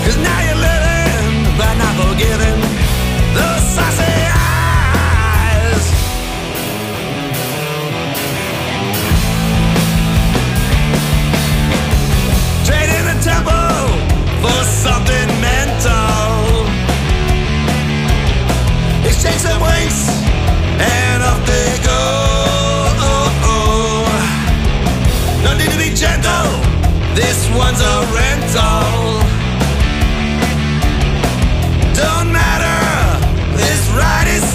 'Cause now you're living, but not forgiving those saucy eyes. Trading the tempo for something mental. Exchange some winks and off they go. No need to be gentle, this one's a rental. Don't matter, this ride is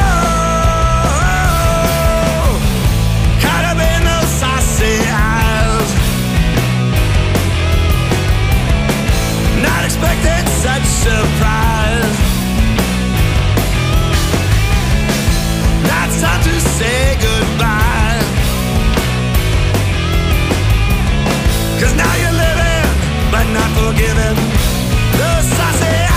slow. Caught up in those saucy eyes. Not expecting such surprise. Now it's time to say goodbye. 'Cause now you're living, but not forgiven those saucy eyes.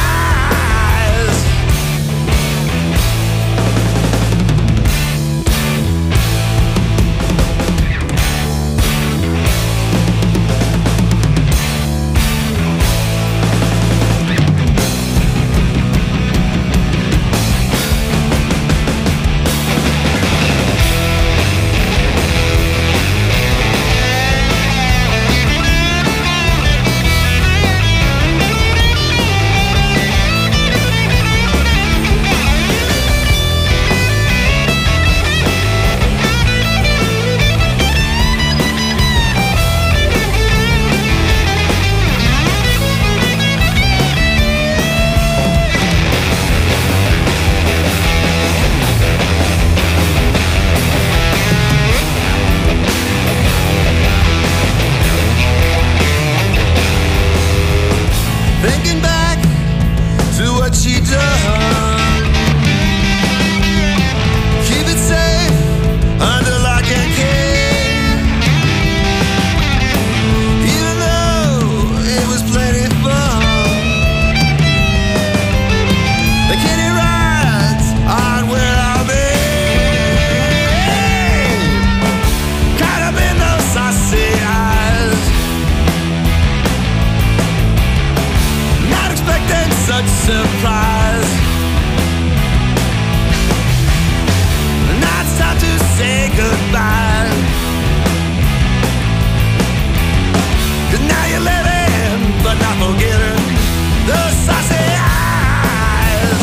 Thinking back to what she done. Keep it safe under lock and key. Even though it was plenty fun. The kitty rides on where I'll be. Caught up in those saucy eyes. Not expecting such surprise. Now it's time to say goodbye. 'Cause now you're living, but not forgetting those saucy eyes.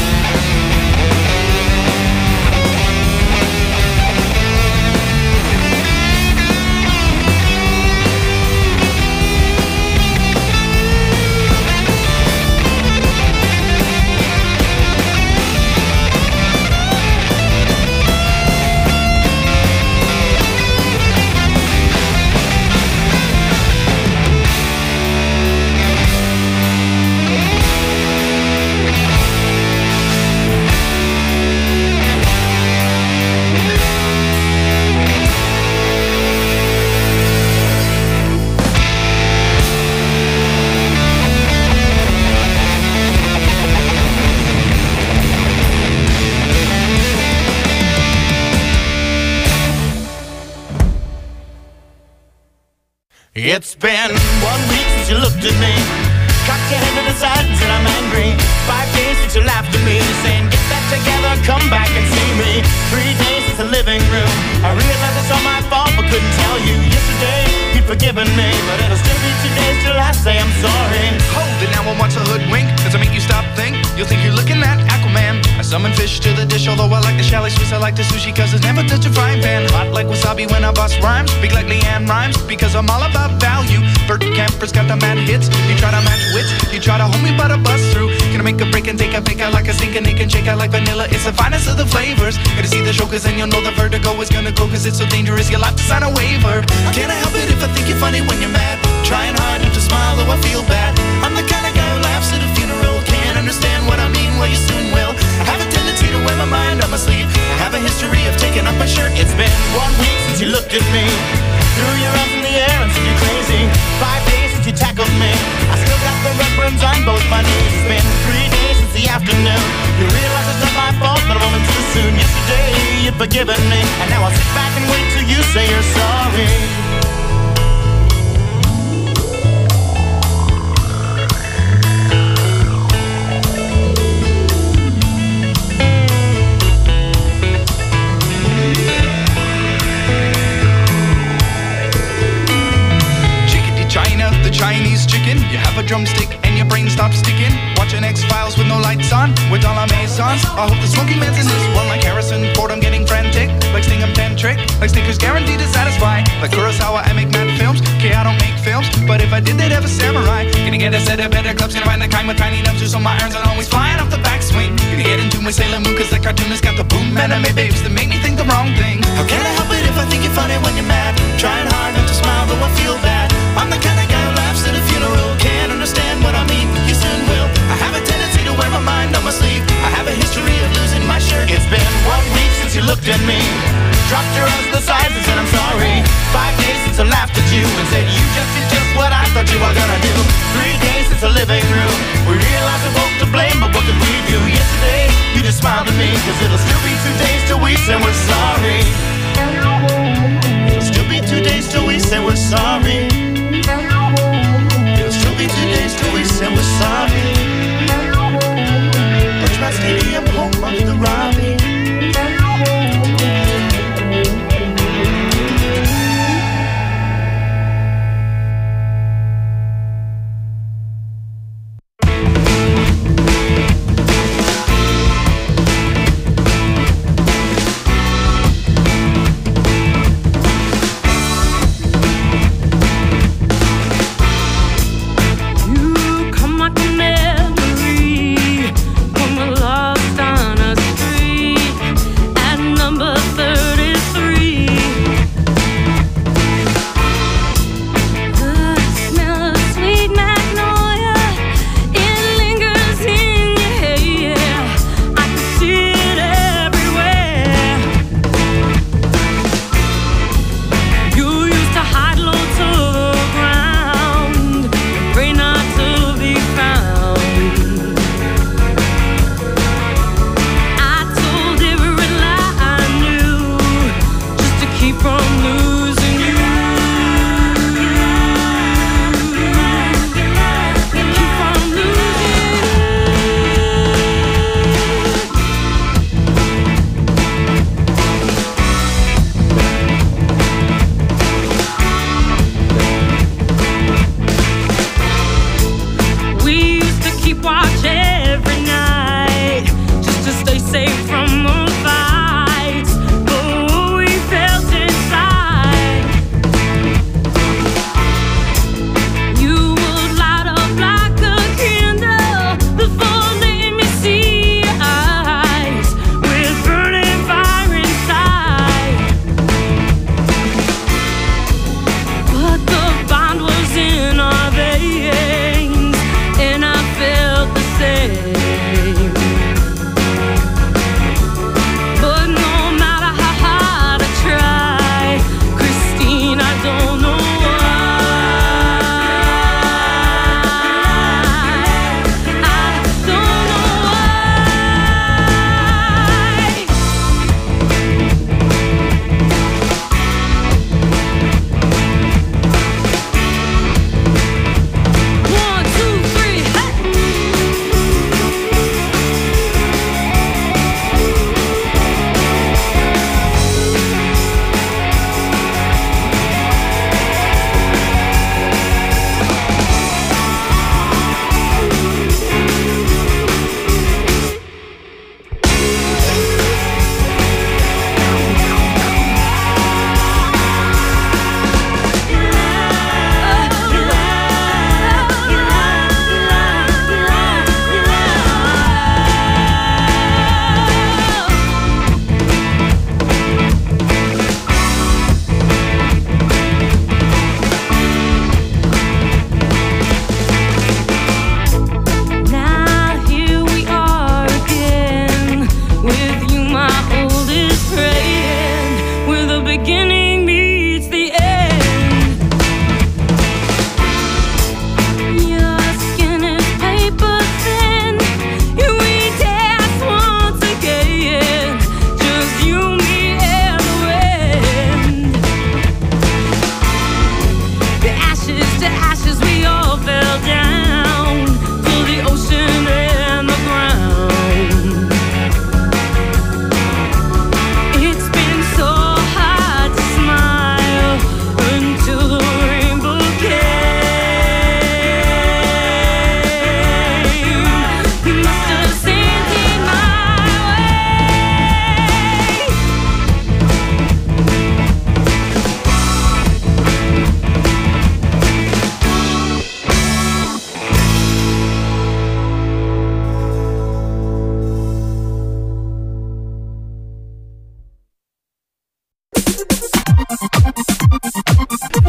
It's been 1 week since you looked at me, cocked your head to the side and said I'm angry. 5 days since you laughed at me, saying get back together, come back and see me. 3 days since the living room, I realized it's all my fault but couldn't tell you. Yesterday you'd forgiven me, but it'll still be 2 days till I say I'm sorry. Hold it now, I want to hoodwink. Does it make you stop, think? You'll think you're looking at Aquaman. I summon fish to the dish, although I like the chalet Swiss, I like the sushi, cause it's never touch a frying pan. Hot like wasabi when I bust rhymes, big like Leanne rhymes, because I'm all about value. Bert Camper's got the mad hits, you try to match wits, you try to hold me but I bust through. Gonna make a break and take a fake out like a sink and they can shake out like vanilla. It's the finest of the flavors. Gotta see the show cause then you'll know the vertigo is gonna go, cause it's so dangerous you'll have to sign a waiver. Can't I help it if I think you're funny when you're mad? Trying hard not to smile though I feel bad. I'm the kind of guy who laughs at a funeral. Can't understand what I mean, well you soon will. I have a tendency to wear my mind on my sleeve. I have a history of taking off my shirt. It's been 1 week since you looked at me, threw your arms in the air and said you're crazy. 5 days since you tackled me, I still got the red burns on both my knees. It's been 3 days since the afternoon, you realize it's not my fault but a moment too soon. Yesterday you'd forgiven me, and now I'll sit back and wait till you say you're sorry. Chinese chicken. You have a drumstick and your brain stops sticking. Watching X-Files with no lights on, with all our Masons. I hope the smoky man's in this one like Harrison Ford. I'm getting frantic, like Stingham Tantric, like Snickers guaranteed to satisfy. Like Kurosawa, I make mad films. Okay, I don't make films, but if I did, they'd have a samurai. Gonna get a set of better clubs, gonna find the kind with tiny nubs, so my irons are always flying off the backswing. Gonna get into my Sailor Moon, cause the cartoonist got the boom anime babes that make me think the wrong thing. How can I help it if I think you're funny when you're mad? Trying hard not to smile, though I feel bad. I'm the kind of guy who laughs at a funeral. Can't understand what I mean, you soon will. I have a tendency to wear my mind on my sleeve. I have a history of losing my shirt. It's been 1 week since you looked at me. Dropped your arms to the sides and said I'm sorry. 5 days since I laughed at you and said you just did just what I thought you were gonna do. 3 days since the living room. We realized we're both to blame, but what could we do? Yesterday, you just smiled at me, cause it'll still be 2 days till we say we're sorry. It'll still be 2 days till we say we're sorry. It'll still be 2 days till we say we're sorry. Birchmount Stadium, home of the Robbie.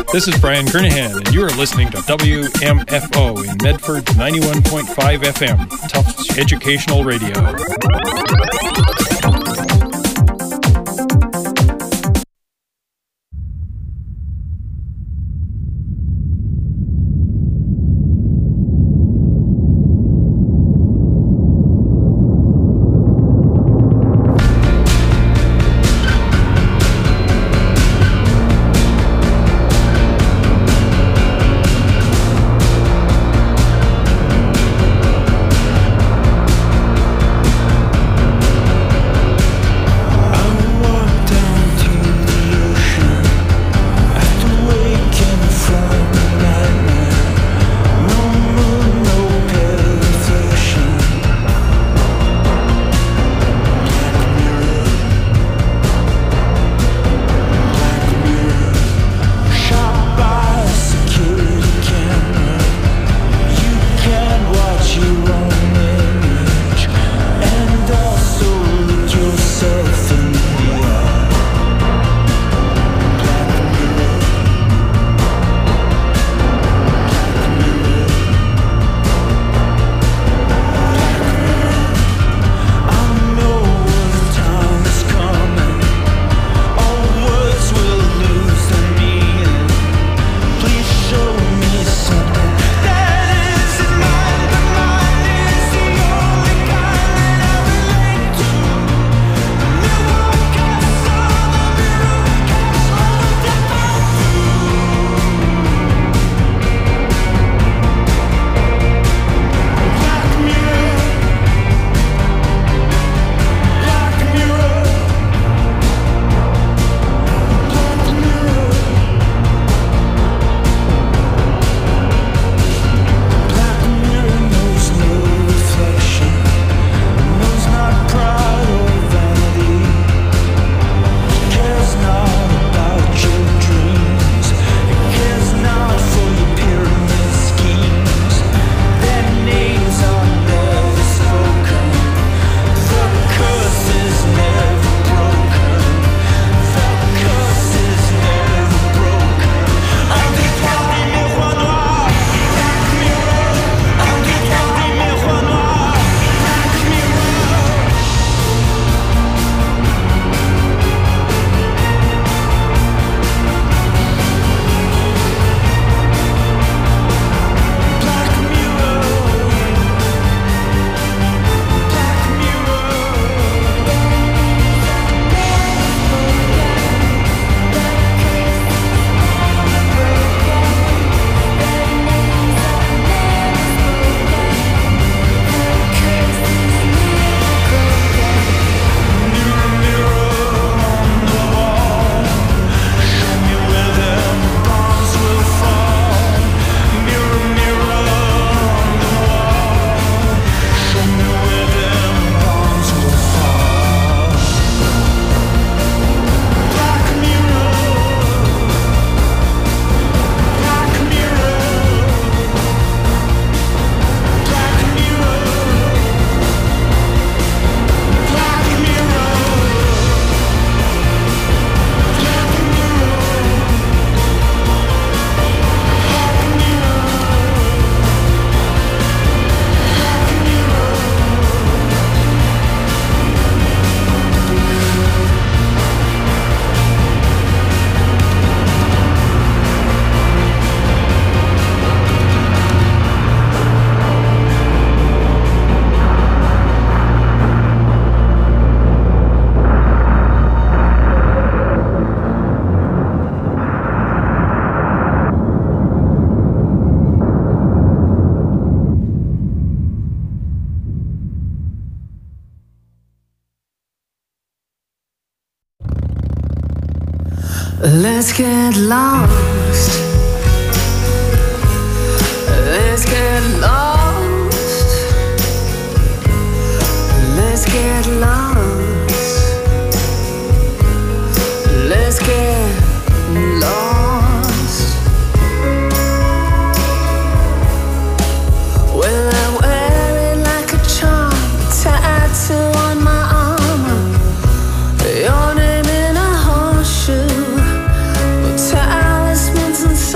This is Brian Kernahan, and you are listening to WMFO in Medford 91.5 FM, Tufts Educational Radio. Let's get lost. Let's get lost. Let's get lost. Let's get lost. Well, I wear it like a charm, tattoo on my armor. Your name in a horseshoe. Talismans and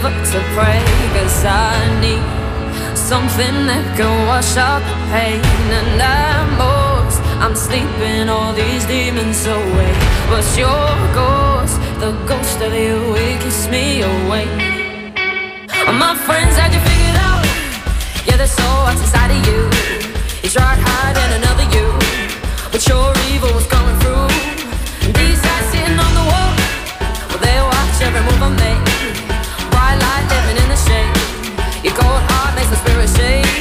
river to pray, 'cause I need something that can wash out the pain. And I'm sleeping all these demons away, but your ghost, the ghost of you, it keeps me awake. My friends had you figured out, yeah, they saw what's inside of you. You tried hiding another you, but your evil was coming through. And these guys sitting on the wall, well, they watch every move I make. Bright light living in the shade, your cold heart makes the spirit shake.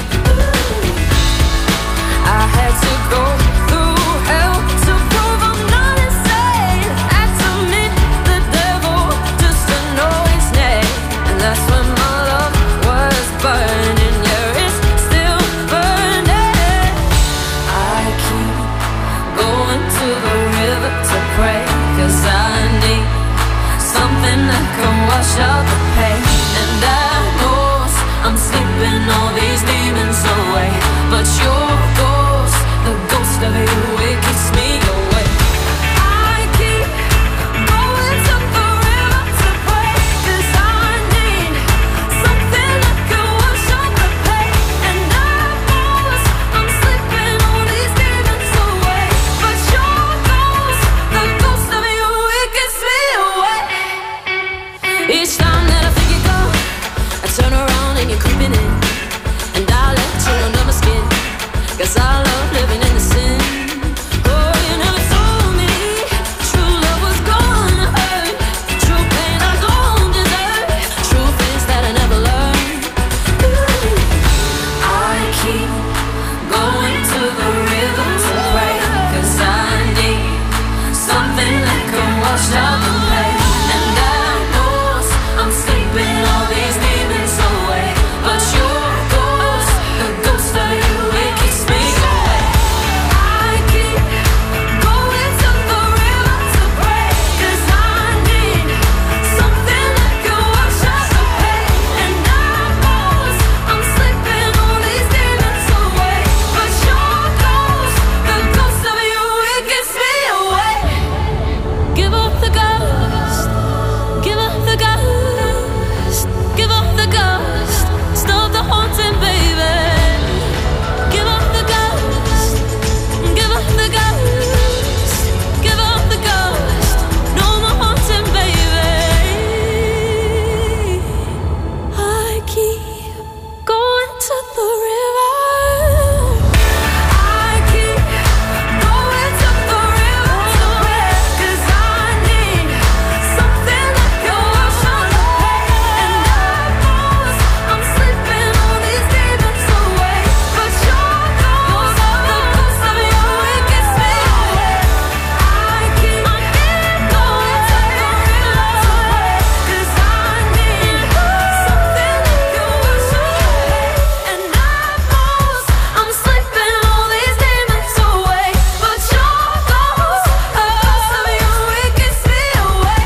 I had to go through hell to prove I'm not insane. Had to meet the devil just to know his name. And that's when my love was burning. Yeah, it's still burning. I keep going to the river to pray, 'cause I need something that can wash out the pain. And I know I'm sleeping all these demons away, but your ghost, the ghost of you, it keeps me awake. I keep going to the river to pray, 'cause I need something that can wash out the pain. And I know I'm sleeping all these demons away, but your ghost, the ghost of you, it keeps me awake. Each time that I think you go, I turn around and you're creeping in, and I let you under my skin, 'cause I love living in the sin. Oh, you never told me true love was gonna hurt, true pain I don't deserve, true things that I never learned. I keep going to the river to pray, 'cause I need something that can wash out the pain. And I know I'm sleeping all these demons away, but your ghost, the ghost of you, it keeps me awake. I keep going to the river to pray, 'cause I need something that can wash out the pain. And I know I'm sleeping all these demons away, but your ghost, the ghost of you, it keeps me awake. Give up the ghost, give up the ghost, give up the ghost, stop the haunting, baby. Give up the ghost, give up the ghost, give up the ghost, no more haunting, baby. I keep going to the river. I keep going to the river to pray, 'cause I need something that can wash out the pain. And I know I'm sleeping all these demons away, but your ghost, the ghost of you, it gets me away. I keep going to the river to pray, 'cause I need something that can wash out the pain. And I know I'm sleeping all these demons away, but your ghost, the ghost of you, it gets me away.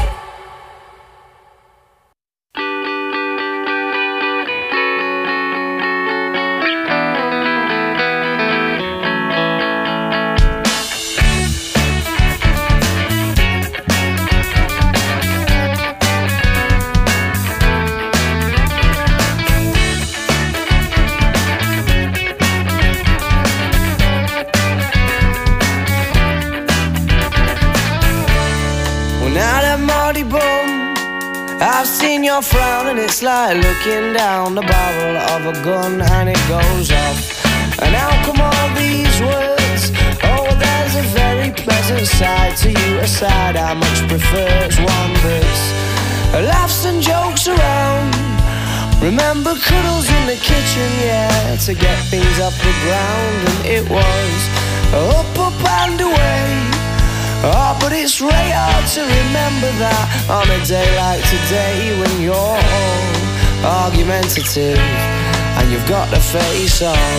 When I that Marty bum, I've seen your frown, and it's like looking down the barrel of a gun and it goes off. And how come all these words? Oh, there's a very pleasant side to you, a side I much prefer. It's one that's laughs and jokes around. Remember cuddles in the kitchen, yeah, to get things off the ground. And it was up, up and away. Oh, but it's really hard to remember that on a day like today, when you're all argumentative and you've got the face on.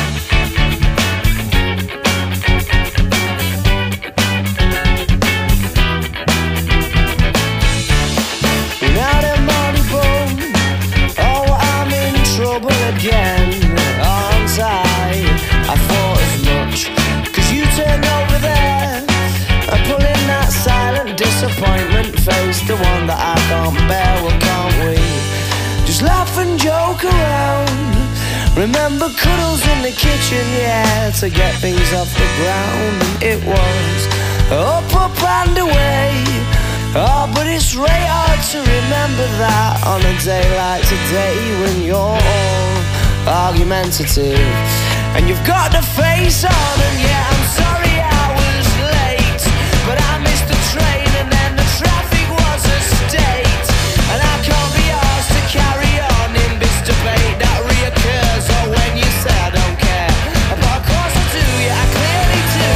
Now that money boom, oh, I'm in trouble again, aren't I? I thought as much, 'cause you turned over there and pulling that silent disappointment face, the one that I can't bear. Well, can't we and joke around. Remember cuddles in the kitchen, yeah, to get things off the ground. And it was up, up and away. Oh, but it's really hard to remember that on a day like today, when you're all argumentative and you've got the face on. And yeah, I'm sorry I was late, but I missed the train and then the traffic was a state. And I can't be asked to carry on in this debate that reoccurs. Or when you say I don't care, but of course I do, yeah, I clearly do.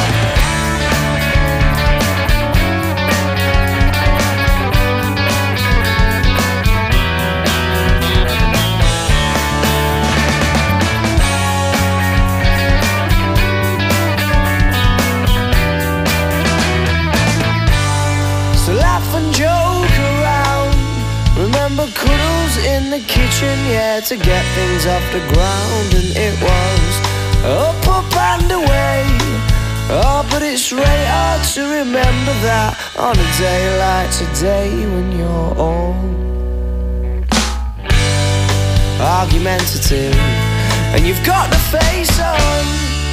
Cuddles in the kitchen, yeah, to get things off the ground. And it was up, up and away. Oh, but it's really hard to remember that on a day like today, when you're all argumentative and you've got the face on.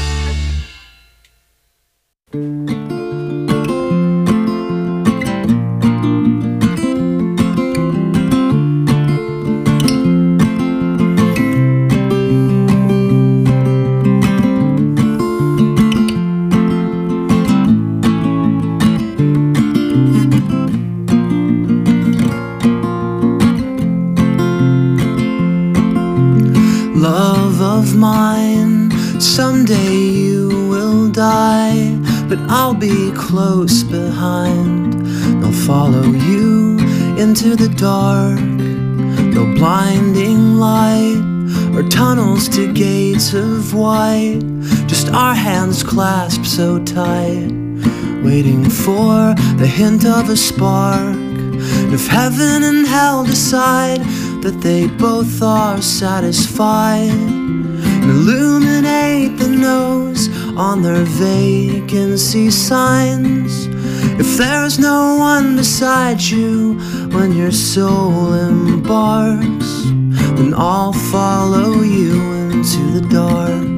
Someday you will die, but I'll be close behind. I'll follow you into the dark. No blinding light or tunnels to gates of white. Just our hands clasped so tight, waiting for the hint of a spark. If heaven and hell decide that they both are satisfied, illuminate the nose on their vacancy signs. If there's no one beside you when your soul embarks, then I'll follow you into the dark.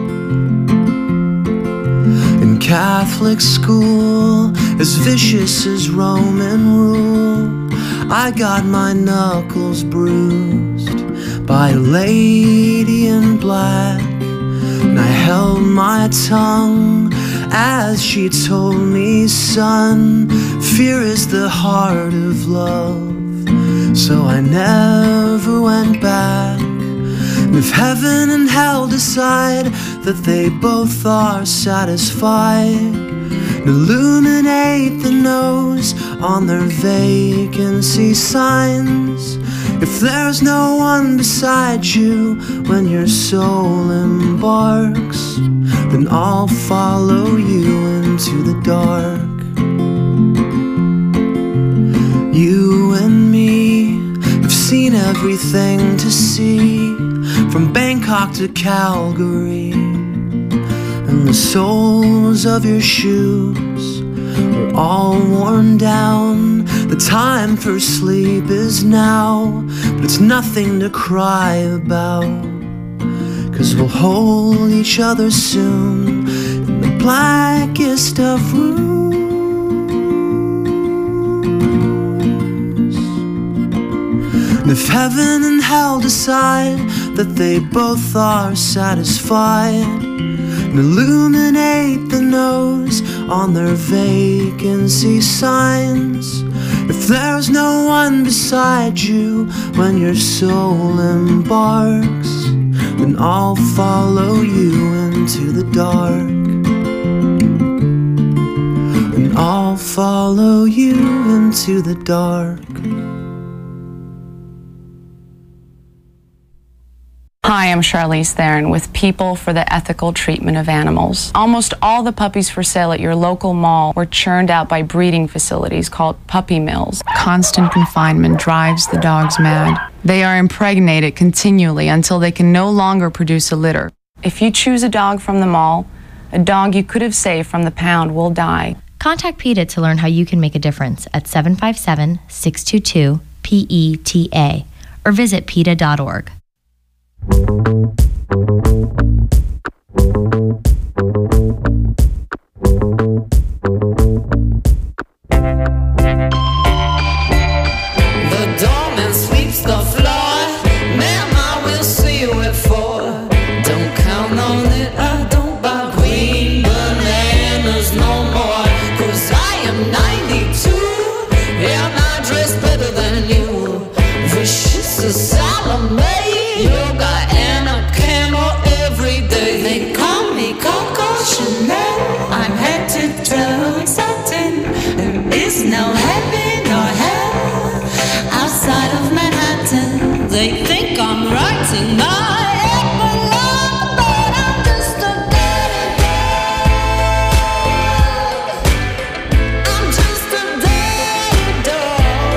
In Catholic school, as vicious as Roman rule, I got my knuckles bruised by a lady in black, and I held my tongue as she told me, son, fear is the heart of love. So I never went back. And if heaven and hell decide that they both are satisfied, illuminate the nose on their vacancy signs. If there's no one beside you when your soul embarks, then I'll follow you into the dark. You and me have seen everything to see, from Bangkok to Calgary, and the soles of your shoes are all worn down. The time for sleep is now, but it's nothing to cry about, 'cause we'll hold each other soon in the blackest of rooms. And if heaven and hell decide that they both are satisfied, and illuminate the nose on their vacancy signs, if there's no one beside you when your soul embarks, then I'll follow you into the dark. And I'll follow you into the dark. Hi, I'm Charlize Theron with People for the Ethical Treatment of Animals. Almost all the puppies for sale at your local mall were churned out by breeding facilities called puppy mills. Constant confinement drives the dogs mad. They are impregnated continually until they can no longer produce a litter. If you choose a dog from the mall, a dog you could have saved from the pound will die. Contact PETA to learn how you can make a difference at 757-622-PETA or visit PETA.org. The doorman sweeps the floor. Ma'am, I will see you at 4. Don't count on it, I don't buy green bananas no more. 'Cause I am 92 and I dress better than you. Vicious as Salome, yoga and a candle every day. They call me Coco Chanel. I'm head to toe exciting. There is no heaven or hell outside of Manhattan. They think I'm writing my epilogue, but I'm just a dirty dog. I'm just a dirty dog.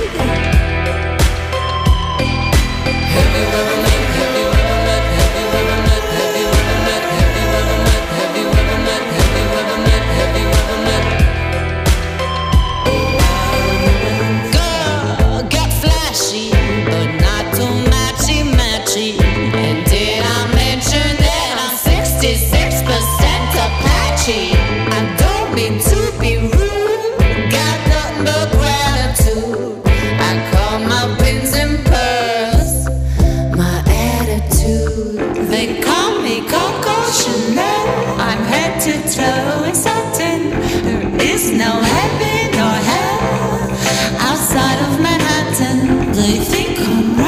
Have you ever met? Have you ever met? Have you ever met? Have you ever met? Have you ever met? Have you ever met? Have you ever met? Have you ever met? Girl, get flashy, but not too matchy-matchy. And did I mention that I'm 66% Apache? I don't mean to be rude, got nothing but gratitude. I call my pins and pearls my attitude. They call me Coco Chanel. I'm head to toe exciting. There is no heaven or hell outside of Manhattan. They think I'm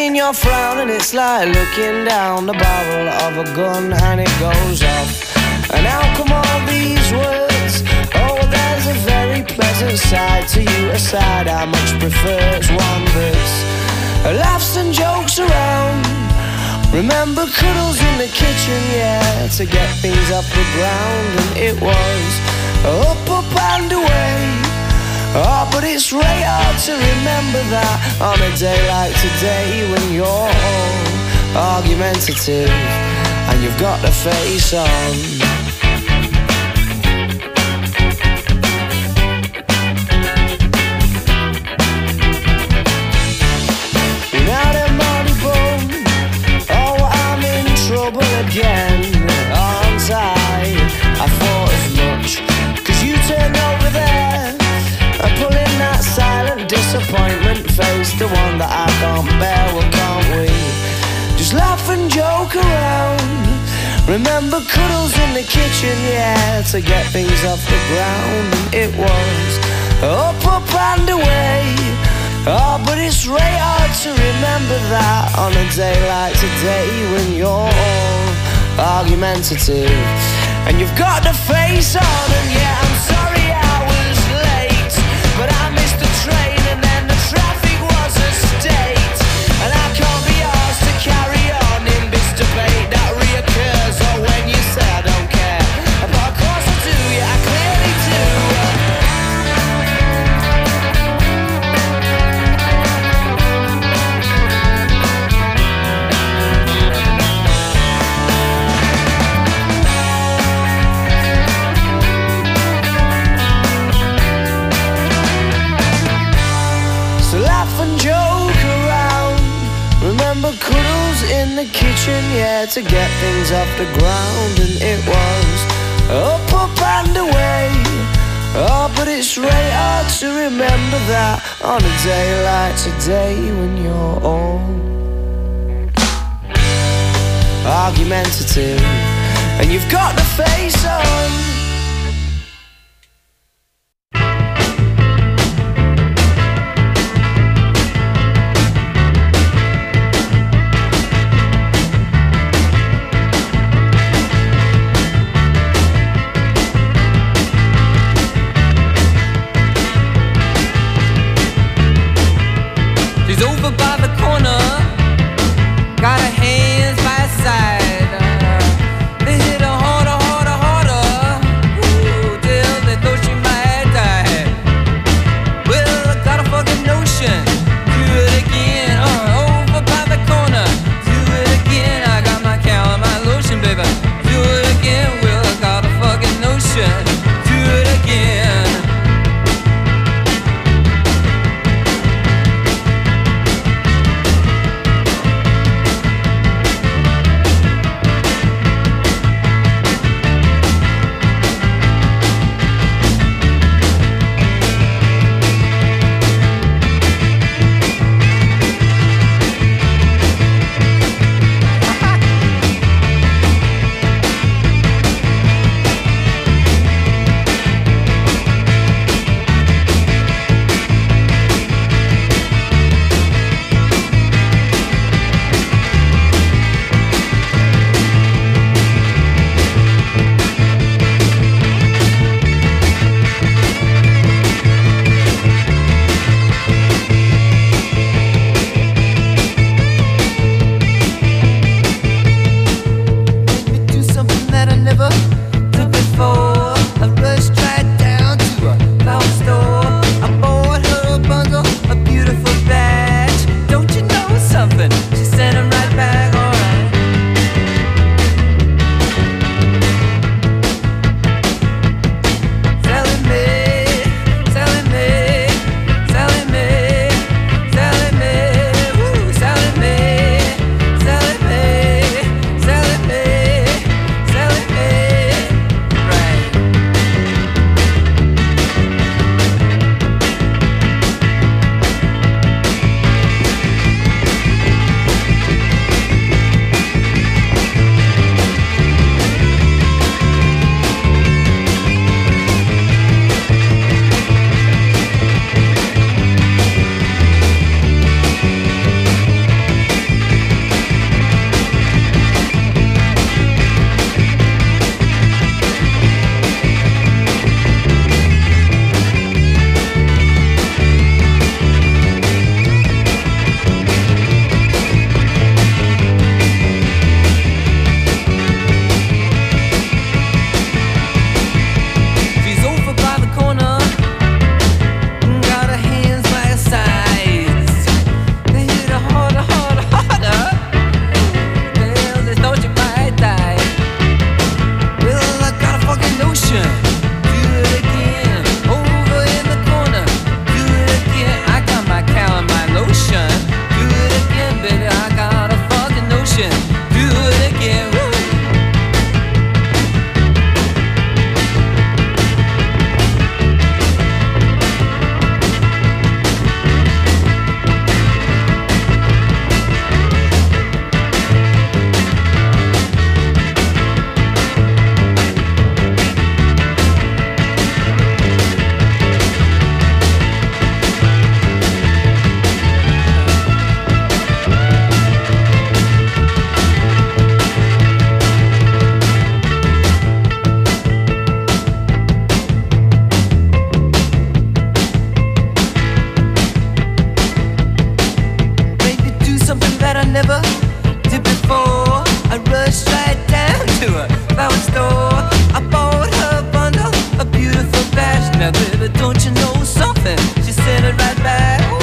seen your frown and it's like looking down the barrel of a gun and it goes off. And how come all these words? Oh, there's a very pleasant side to you, a side I much prefer. It's one that's laughs and jokes around. Remember cuddles in the kitchen, yeah, to get things off the ground. And it was up, up and away. Oh, but it's really hard to remember that on a day like today, when you're all argumentative and you've got the face on. Now the money boom, oh, I'm in trouble again, aren't I? I thought as much, 'cause you turned over there and pulling that silent disappointment face, the one that I can't bear. Well, can't we just laugh and joke around? Remember cuddles in the kitchen, yeah, to get things off the ground. And it was up, up and away. Oh, but it's really hard to remember that on a day like today, when you're all argumentative and you've got the face on. And yeah, I'm sorry I was late, but I missed the train and then the traffic was a state. And I can't be asked to carry on in this debate that reoccurs. Or when you say I don't care, but of course I do, yeah, I clearly do. Cuddles in the kitchen, yeah, to get things off the ground. And it was up, up and away. Oh, but it's really hard to remember that on a day like today, when you're all argumentative and you've got the face on. They hit her harder, harder, harder. back, baby, don't you know something? She said it right back. Ooh.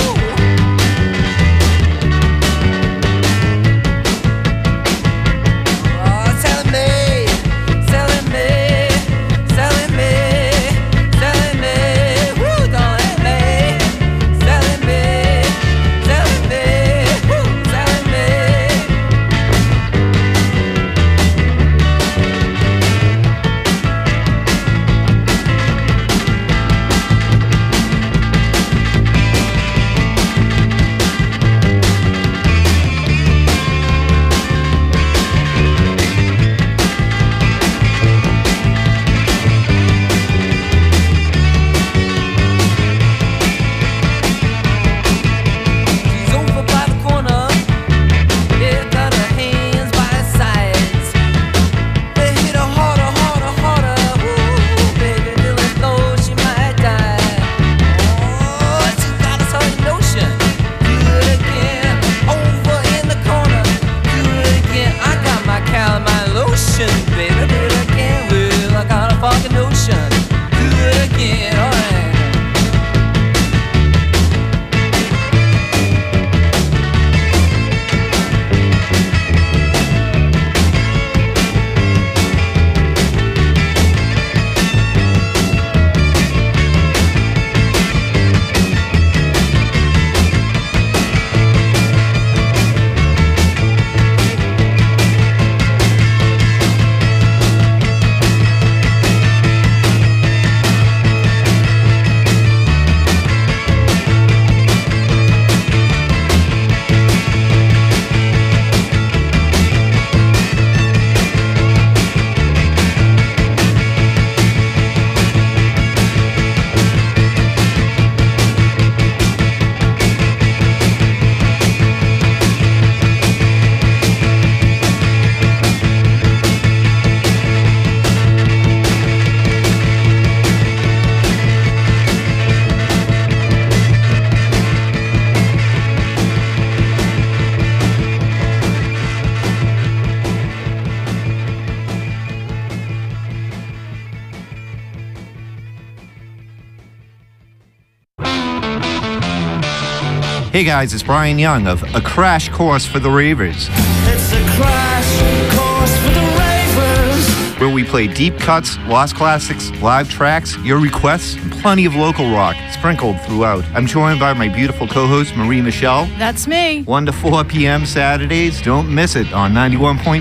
Hey guys, it's Brian Young of A Crash Course for the Ravers. It's a crash course for the ravers. Where we play deep cuts, lost classics, live tracks, your requests, and plenty of local rock sprinkled throughout. I'm joined by my beautiful co-host, Marie Michelle. That's me. 1 to 4 p.m. Saturdays. Don't miss it on 91.5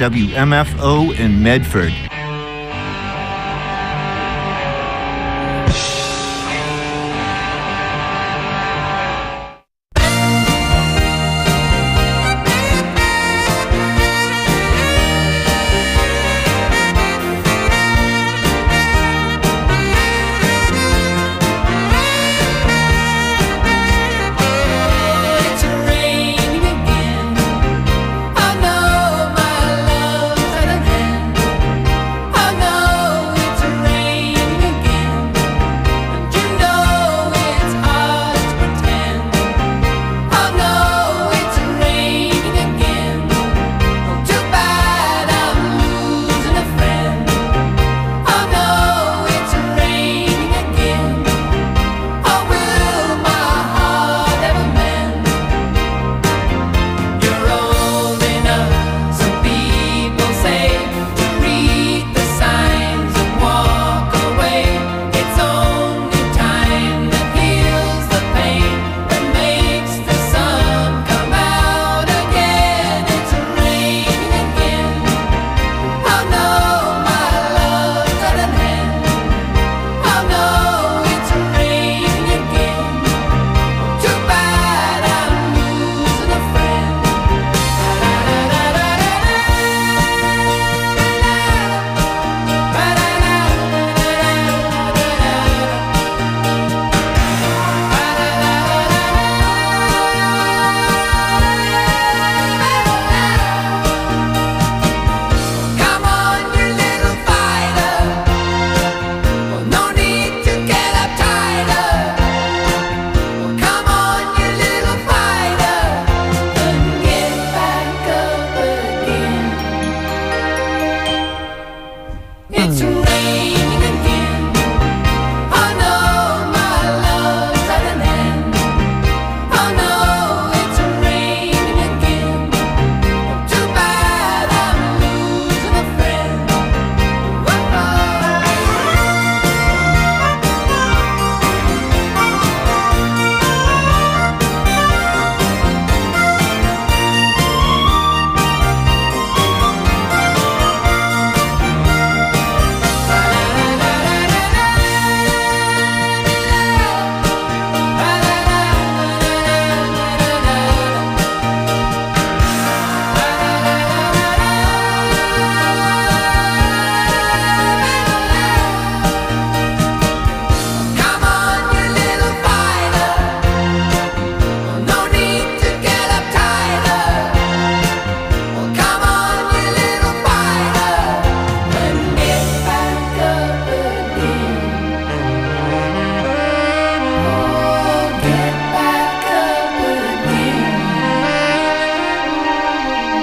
WMFO in Medford.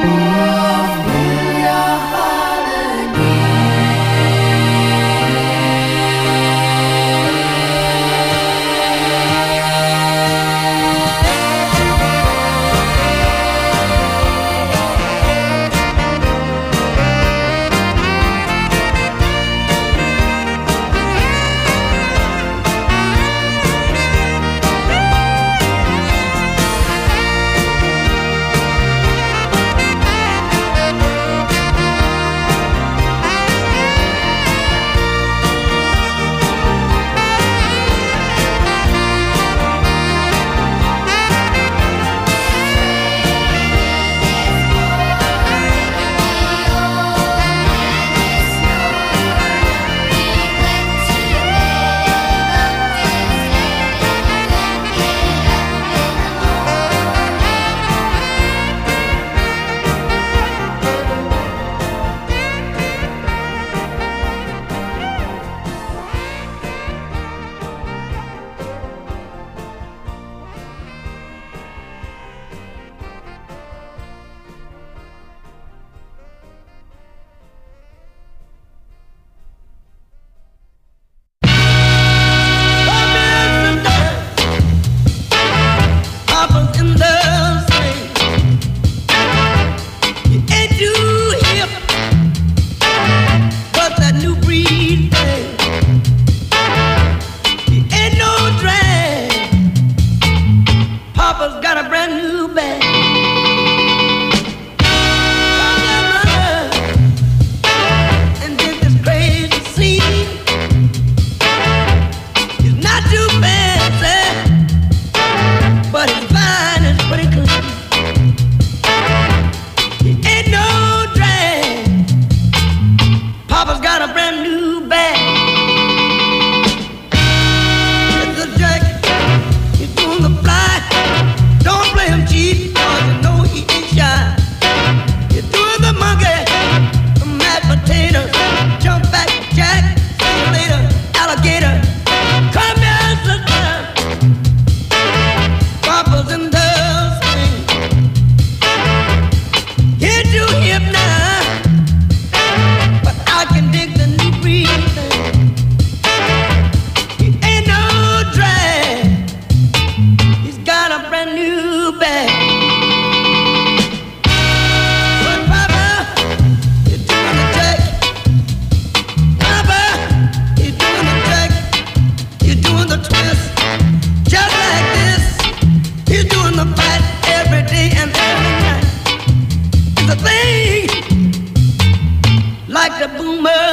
like the boomer.